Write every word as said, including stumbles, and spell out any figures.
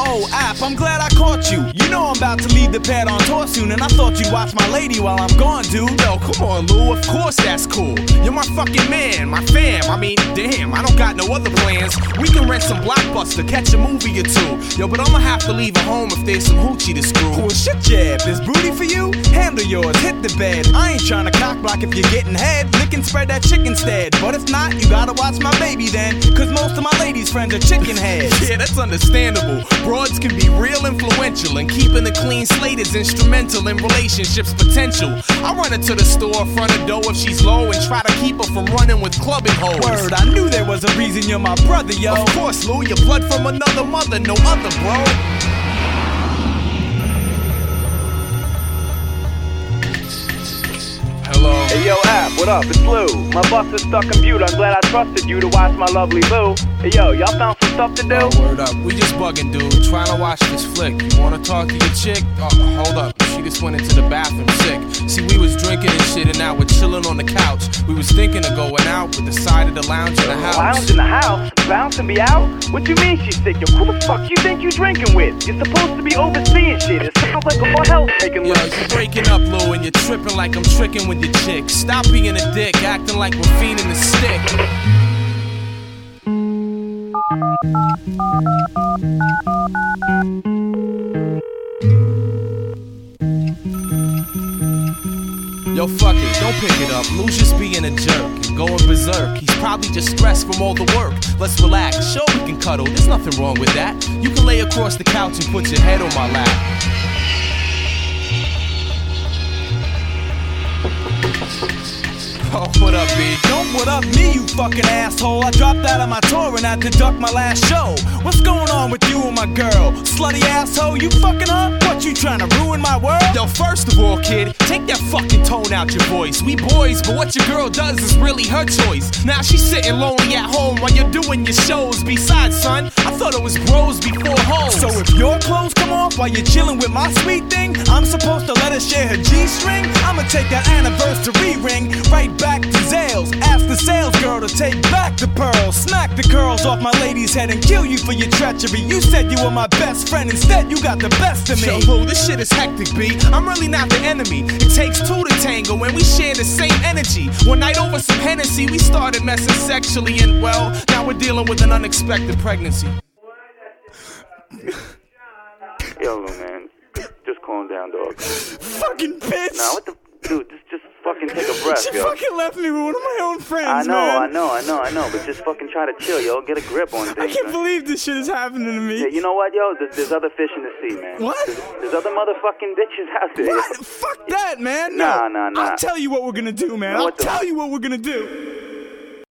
Yo, App, I'm glad I caught you. You know I'm about to leave the pad on tour soon, and I thought you'd watch my lady while I'm gone, dude. Yo, come on, Lou, of course that's cool. You're my fucking man, my fam. I mean, damn, I don't got no other plans. We can rent some Blockbuster, catch a movie or two. Yo, but I'ma have to leave her home if there's some hoochie to screw. Well, shit, jab, there's booty for you. Handle yours, hit the bed. I ain't tryna cock block if you're getting head. Lick and spread that chicken instead. But if not, you gotta watch my baby then. Cause most of my ladies' friends are chicken heads. Yeah, that's understandable. Broads can be real influential, and keeping a clean slate is instrumental in relationships' potential. I run her to the store, front her door if she's low, and try to keep her from running with clubbing hoes. Word, I knew there was a reason you're my brother, yo. Of course, Lou, you're blood from another mother, no other, bro. Hello. Hey yo, App, what up? It's Lou. My bus is stuck in Butte. I'm glad I trusted you to watch my lovely boo. Hey yo, y'all found some stuff to do? Oh, word up. We just bugging, dude. Trying to watch this flick. You wanna talk to your chick? Oh, hold up. She just went into the bathroom sick. See, we was drinking and shit, and now we're chilling on the couch. We was thinking of going out, but decided to lounge in the house. Lounge in the house? Bounce and be out? What you mean she's sick? Yo, who the fuck you think you drinking with? You're supposed to be overseeing shit. It sounds like a health taking Yo, lift. you breaking up, Lou, and you're tripping like I'm tricking with your chick. Stop being a dick, acting like we're fiending the stick. Yo, fuck it, don't pick it up. Lou's just being a jerk and going berserk. He's probably just stressed from all the work. Let's relax, sure we can cuddle, there's nothing wrong with that. You can lay across the couch and put your head on my lap. Oh, what up, B? Don't what up me, you fucking asshole. I dropped out of my tour and had to duck my last show. What's going on with you and my girl? Slutty asshole, you fucking her? What, you trying to ruin my world? Yo, first of all, kid, take that fucking tone out your voice. We boys, but what your girl does is really her choice. Now she's sitting lonely at home while you're doing your shows. Besides, son, I thought it was bros before hoes. So if your clothes come off while you're chilling with my sweet thing, I'm supposed to let her share her G-string? I'ma take that anniversary ring right back to Zales. Ask the sales girl to take back the pearls. Smack the curls off my lady's head and kill you for your treachery. You said you were my best friend, instead you got the best of me. Yo, Lou, this shit is hectic, B. I'm really not the enemy. It takes two to tango and we share the same energy. One night over some Hennessy, we started messing sexually, and well, now we're dealing with an unexpected pregnancy. Yo, Lou, man, just calm down, dog. Fucking bitch! Nah, what the... Dude, just, just fucking take a breath, she yo. fucking left me with one of my own friends, I know, man. I know, I know, I know, but just fucking try to chill, yo. Get a grip on things. I can't man. believe this shit is happening to me. Yeah, you know what, yo? There's, there's other fish in the sea, man. What? There's, there's other motherfucking bitches out there. What? Fuck that, man. Nah, no. nah, nah. I'll tell you what we're gonna do, man. What I'll the- tell you what we're gonna do.